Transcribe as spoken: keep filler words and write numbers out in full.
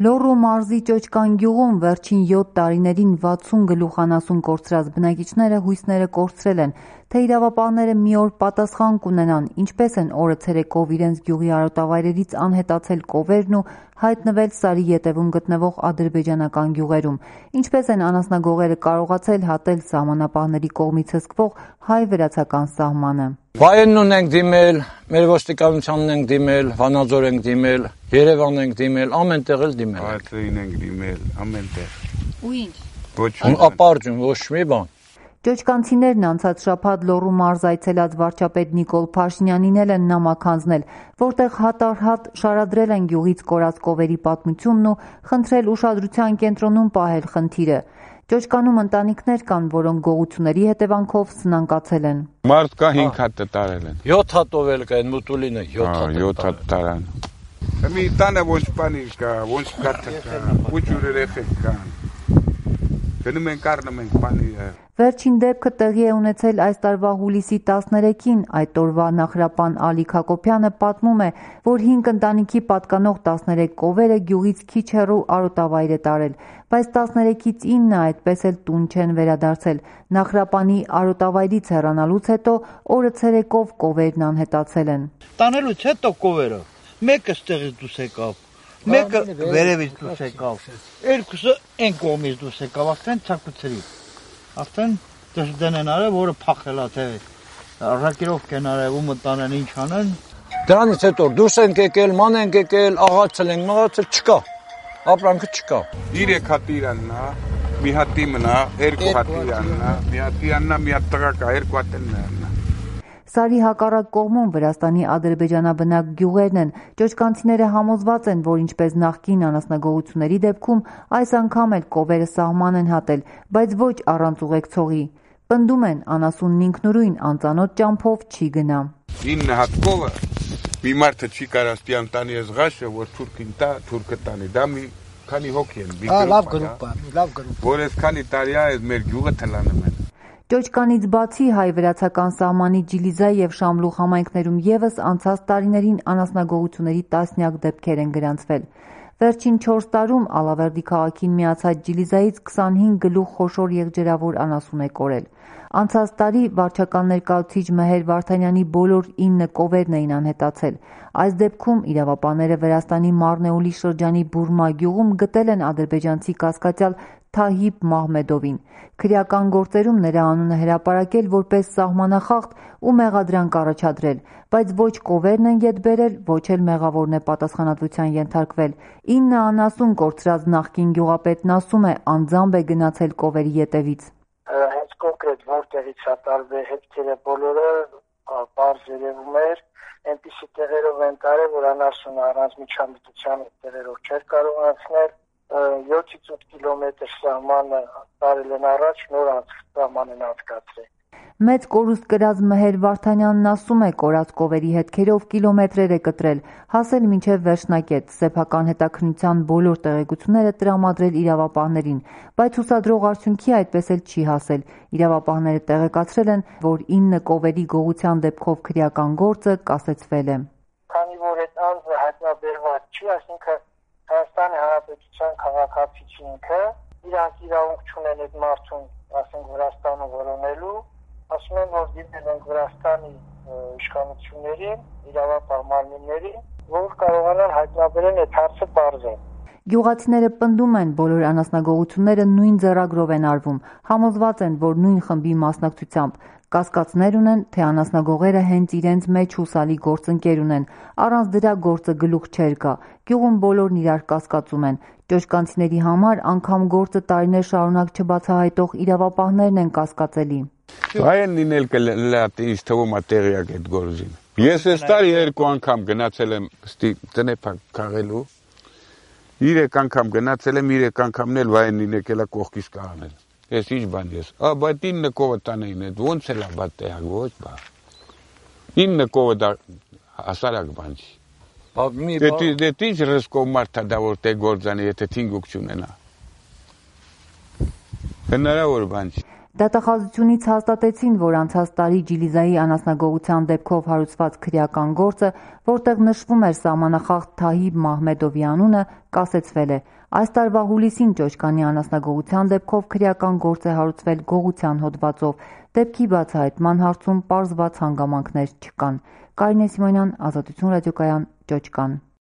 Լոռու մարզի Ճոճկան գյուղում վերջին յոթ տարիներին վաթսուն գլուխանասուն կորցրած բնակիչները հույսները կորցրել են, թե իրավապահները մի օր պատասխան կունենան, ինչպես են օրը ցերեկով իրենց գյուղի արոտավայրերից անհետացել կովերն ու հայտնվել Սարի ետևում գտնվող ադրբեջանական գյուղերում, ինչպես են անասնագողերը կարողացել հատել սահմանապահների կողմից հսկվող հայ-վրացական սահմանը։ Վայենն ենք դիմել, մեր ոստիկանությանն ենք դիմել, Վանաձոր ենք դիմել, Երևան ենք դիմել, ամեն տեղ էլ դիմել ենք։ Այդտեղին ենք դիմել, ամեն տեղ։ Ու ինչ։ Ոչ ապարդյուն, ոչ մի բան։ Ճոճկանցիներն անցած շաբաթ Լոռու մարզ այցելած վարչապետ Նիկոլ Փաշինյանին էլ են նամակ հանձնել, որտեղ հատ-առ-հատ շարադրել են գյուղից կորած կովերի պատմությունն ու խնդրել ուշադրության կենտրոնում պահել խնդիրը։ Ճոճկանում ընտանիքներ կան, որոնք գողությունների հետևանքով սնանկացել են։ Մարդ կա հինգ հատ տարել են։ յոթ հատով էլ կա, այն մուտուլինը յոթ հատ տարան։ Մի տանը ոչ բանի կա, ոչ կաթ կա, ոչ երեխեք կան։ Գնում են կառնում են բանի։ Վերջին դեպքը տեղի է ունեցել այս տարվա հուլիսի տասներեքին, այդ օրվա նախրապան Ալիկ Հակոբյանը պատմում է, որ հինգ ընտանիքի պատկանող տասներեք կովերը գյուղից քիչ հեռու արոտավայր է տարել, բայց տասներեքից ինը այդպես էլ տուն չեն վերադարձել։ Նախրապանի արոտավայրից հեռանալուց հետո օրը ցերեկով կովերն անհետացել են։ Տանելուց հետո կովերը մեկը ստեղից դուրս եկավ, մեկը վերևից դուրս եկավ, երկուսը այն կողմից դուրս եկավ, արդեն ցակուցրի։ Արդեն դժդեն են արել, որը փախել է, թե ռակիրով են արել ու մտանեն ինչ անեն։ Դրանից հետո դուրս են եկել, ման են եկել, աղացել են, մաղացել չկա, ապրանքը չկա։ Երեք հատ իրաննա, մի հատ իմնա, երկու հատ իրաննա, մի հատ իրաննա, մի հատ տղակա, երկու հատ են։ Սարի հակառակ կողմում Վրաստանի ադրբեջանաբնակ գյուղերն են։ Ճոճկանցիները համոզված են, որ ինչպես նախկին անասնագողությունների դեպքում այս անգամ էլ կովերը սահման են հատել, բայց ոչ առանց ուղեկցողի։ Պնդում են, անասունն ինքնուրույն անծանոթ ճամփով չի գնա։ ինը հատ կովը մի մարդը չի կարա ստիան տանի զղաշը, որ թուրքին տա, թուրքը տանի։ Դա մի քանի հոգի են։ Հա, լավ գրուպ է, լավ գրուպ։ Որ այս քանի տարի է մեր գյուղը թլանում են։ Ճոճկանից բացի հայ-վրացական սահմանի Ջիլիզա և Շամլուխ համայնքներում ևս անցած տարիներին անասնագողությունների տասնյակ դեպքեր են գրանցվել։ Վերջին չորս տարում Ալավերդի քաղաքին միացած Ջիլիզայից քսանհինգ գլուխ խոշոր եղջերավոր անասուն է կորել։ Անցած տարի վարչական ներկայացուցիչ Մեհեր Վարդանյանի բոլոր ինը կովերն էին անհետացել։ Այս դեպքում իրավապահները Վրաստանի Մարնեուլի շրջանի Բուրմա գյուղում գտել են ադրբեջանցի կասկածյալ Թահիբ Մահմեդովին։ Քրեական գործերում նրա անունը հրապարակել որպես սահմանախախտ ու մեղադրանք առաջադրել, բայց ոչ կովերն են ետ բերել, ոչ էլ մեղավորն է պատասխանատվության ենթարկվել։ ինը անասուն կորցրած նախկին գյուղապետն ասում է, անձամբ է գնացել կովերի ետևից։ Հենց կոնկրետ որտեղից է տարվել հետքերը բոլորը պարզ երևում էր, այնպիսի տեղերով են տարել, որ անասունը առանց միջամտության տեղերով չէր կարող անցնել։ յոթից ութ կիլոմետր սահմանը տարել են առաջ, նոր սահման են անցկացրել։ Մեծ կորուստ կրած Մեհեր Վարդանյանն ասում է, կորած կովերի հետքերով կիլոմետրեր է կտրել, հասել մինչև վերջնակետ, սեփական հետաքննության բոլոր տեղեկությունները տրամադրել իրավապահներին, բայց հուսադրող արդյունքի այդպես էլ չի հասել։ Իրավապահները տեղեկացրել են, որ ինը կովերի գողության դեպքով քրեական գործը կասեցվել է։ Քանի որ այդ անձը հայտնաբերված չի, այսինքն Հայաստանի Հանրապետության քաղաքացի ինքը, իրանք իրավունք չունեն այդ մարդուն, ասենք Վրաստանը որոնելու, ասում են, որ դիմել են Վրաստանի իշխանություններին, իրավապահ մարմիններին, որ կարողանան հայտնաբերեն այդ հարցը պարզեն։ Գյուղացիները պնդում են, բոլոր անասնագողությունները նույն ձեռագրով են արվում, համոզված են, որ նույն խմբի մասնակցությամբ կասկածներ ունեն, թե անասնագողերը հենց իրենց մեջ հուսալի գործընկեր ունեն, առանց դրա գործը գլուխ չէր գա, գյուղում բոլորն իրար կասկածում են, ճոճկանցիների համար անգամ գործը տարիներ շարունակ չբացահայտող իրավապահներն են կասկածելի։ Այն լինել կլատի ինձ թվում է տեղյակ այդ գործին։ Ես այս տարի երկու անգամ գնացել եմ տնեփակ քաղելու, երեք անգամ գնացել եմ, երեք անգամն էլ վայեն լինել կողքից կահանել։ Ես ինչ բան ես, ա բայց ինը կովը տանեին այդ ոնց էլ է բատ տեղակ ոչ բա։ ինը կովը դա հասարակ բան չի։ Դե ինչ ռիսկով մարդ է դա որ տե գործանի, եթե թինգուկ չունենա։ Հնարավոր բան չի։ Դատախազությունից հաստատեցին, որ անցած տարի Ջիլիզայի անասնագողության դեպքով հարուցված քրեական գործը, որտեղ նշվում էր սահմանախախտ Թահիբ Մահմեդովի անունը, կասեցվել է։ Այս տարվա հուլիսին Ճոճկանի անասնագողության դեպքով քրեական գործ է հարուցվել գողության հոդվածով։ Դեպքի բացահայտման հարցում պարզված հանգամանքներ չկան։ Կարինե Սիմոնյան, Ազատություն ռադիոկայան, Ճոճկան։